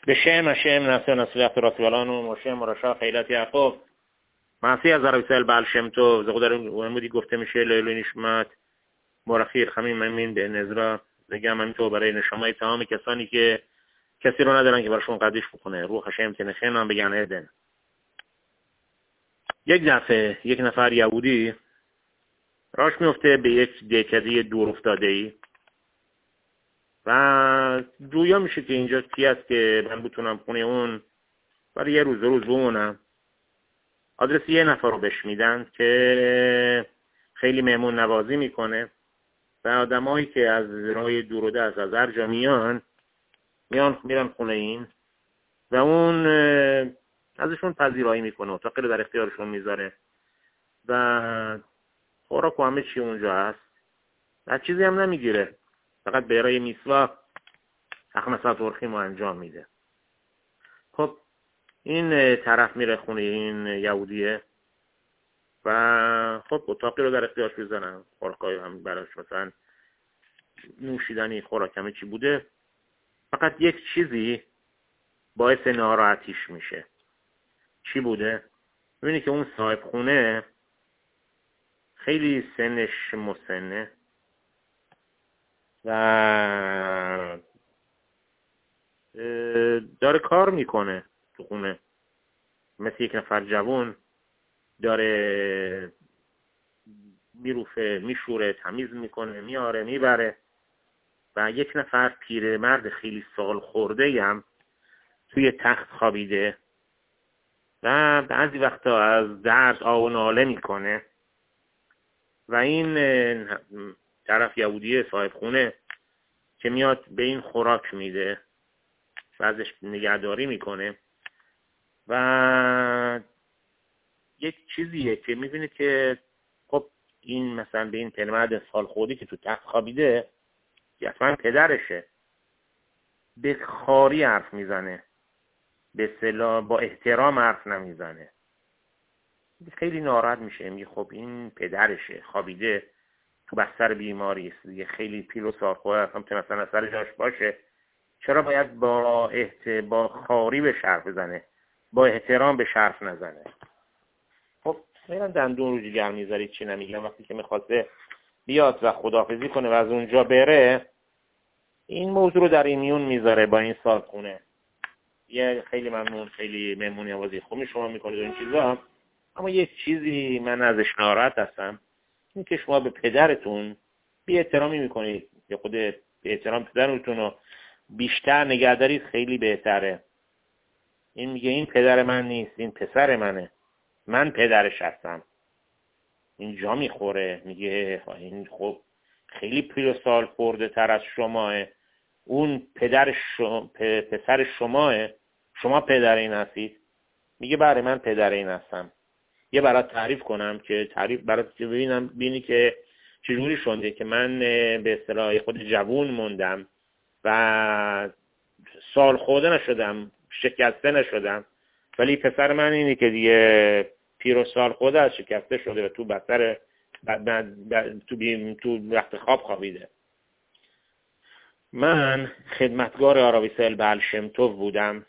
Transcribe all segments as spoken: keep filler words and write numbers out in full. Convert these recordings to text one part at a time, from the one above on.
בשם השם נעשה ונצליח תורת ולנו مشه مرشا خیلت یعقوب معصی از رسول بعل شم تو زغدر عمودی گفته میشه لیلی نشمت مرخیر خمیم امین به نظر دیگه من تو برای نشمای تمام کسانی که کسی رو ندارن که براشون قدیش بکنه روح شم تنخین هم بگن ادن. یک دفعه یک نفر یهودی راش میفته به یک دهکده دور افتاده ای و جویا میشه که اینجا کی است که من بتونم خونه اون برای یه روز روز بمونم. آدرس یه نفر رو بهش میدن که خیلی مهمون نوازی میکنه و آدمایی که از راه دور و دست از هر جا میان میان میرن خونه این و اون ازشون پذیرایی میکنه، اتاقی رو در اختیارشون میذاره و خوراک و همه چی اونجا هست و چیزی هم نمیگیره، فقط برای میسوا اخمسات ترخیم رو انجام میده. خب این طرف میره خونه این یهودیه و خب اتاقی رو در اختیارش میذارن، خوراکای هم براش مثلا نوشیدنی خوراک همه چی بوده، فقط یک چیزی باعث ناراحتیش میشه. چی بوده؟ میبینی که اون صاحب خونه خیلی سنش مسنه و داره کار میکنه تو خونه، مثل یک نفر جوان داره میروفه میشوره تمیز میکنه میاره میبره و یک نفر پیرمرد خیلی سال خورده هم توی تخت خوابیده و بعضی وقتا از درد آه و ناله میکنه و این طرف یهودیه صاحب خونه که میاد به این خوراک میده و ازش نگهداری میکنه و یک چیزیه که میبینه که خب این مثلا به این پیرمرد سال خورده که تو تخت خوابیده که اصلا پدرشه به خاری حرف میزنه، به اصطلاح با احترام حرف نمیزنه. خیلی ناراحت میشه، میگه خب این پدرشه خوابیده تو بستر بیماری است دیگه، خیلی پیر و سالخورده هم که مثلا سر جاش باشه، چرا باید با احت... با خاری به حرف بزنه، با احترام به حرف نزنه. خب میرن دندون رو جگر میذاری چی نمیگم. وقتی که میخواسته بیاد و خداحافظی کنه و از اونجا بره، این موضوع رو در این میون میذاره با این صاحبخونه، یه خیلی ممنون، خیلی مهمونی آوازی خوبی شما میکنید و این چیزا، اما یه چیزی من ازش ناراحت هستم، این که شما به پدرتون بی احترامی میکنید، یا خود به احترام پدرتون رو بیشتر نگهدارید خیلی بهتره. این میگه این پدر من نیست، این پسر منه، من پدرش هستم. این جا میخوره، میگه این خب خیلی پیر و سال خورده تر از شماه، اون پدر شما، پسر شماه، شما پدر این هستید؟ میگه بله من پدر این هستم. یه برات تعریف کنم که تعریف برات که ببینم بینی که چجوری شده که من به اصطلاح خود جوون موندم و سال خورده نشدم، شکسته نشدم، ولی پسر من اینی که دیگه پیر و سال خورده از شکسته شده و تو بستر تو بیم تو وقت خواب خوابیده. من خدمتگار آراویسل بعل شم تو بودم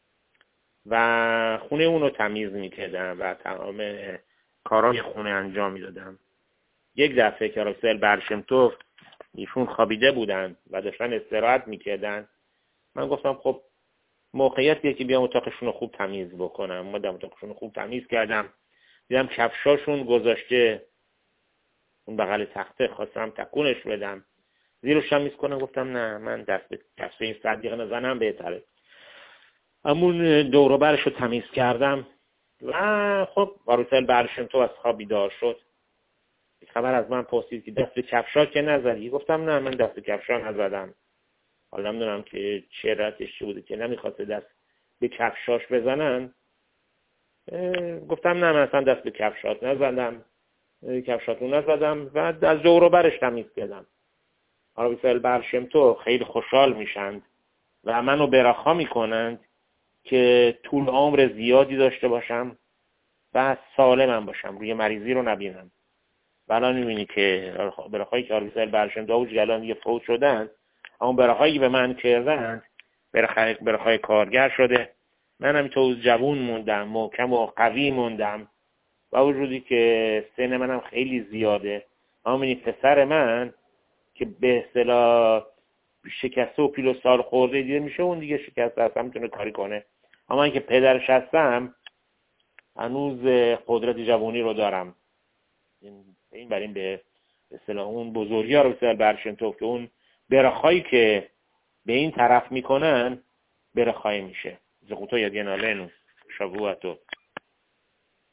و خونه اونو تمیز میکردم و تمام کارهای خونه انجام میدادم. یک دفعه که آراویسل بعل شم تو ایشون خوابیده بودن و داشتن استراحت میکردن، من گفتم خب موقعیتیه که بیام اتاقشون رو خوب تمیز بکنم. اومدم اتاقشون رو خوب تمیز کردم، دیدم کفشاشون گذاشته اون بغل تخته، خواستم تکونش بدم، زیرش تمیز کنم، گفتم نه من دست به کفش این صدیقه نزنم بهتره. همون دور و برش رو تمیز کردم و خب آراویسل بعل شم تو از خواب بیدار شد. خبر از من پرسید که دست به کفشا که نزدی؟ گفتم نه من دست به کفشا نزدم. حالا نمیدونم که چه رتش بوده که نمیخواست دست به کفشاش بزنن. گفتم نه من اصلا دست به کفشات نزدم، کفشاتو نزدم و از دور و برش تمیز کردم. آراویسل بعل شم تو خیلی خوشحال میشند و منو براخا میکنند که طول عمر زیادی داشته باشم و سالمم باشم، روی مریضی رو نبینم. الان میبینی که براخایی که آراویسل بعل شم تو الان دیگه فوت شدن، اما براخایی که به من کردن برخای برخای کارگر شده. من هم تو جوون موندم، محکم و قوی موندم، با وجودی که سن منم خیلی زیاده. اما این پسر من که به اصطلاح شکسته و پیل و سال خورده دیده میشه، اون دیگه شکسته هستم میتونه کاری کنه. اما این که پدرش هستم هنوز قدرت جوانی رو دارم. این این بر این به اصطلاح اون بزرگی ها رو بسیار برشنتوف که اون برخایی که به این طرف میکنن برخایی میشه. زقوتو یادینالنو شاگواتو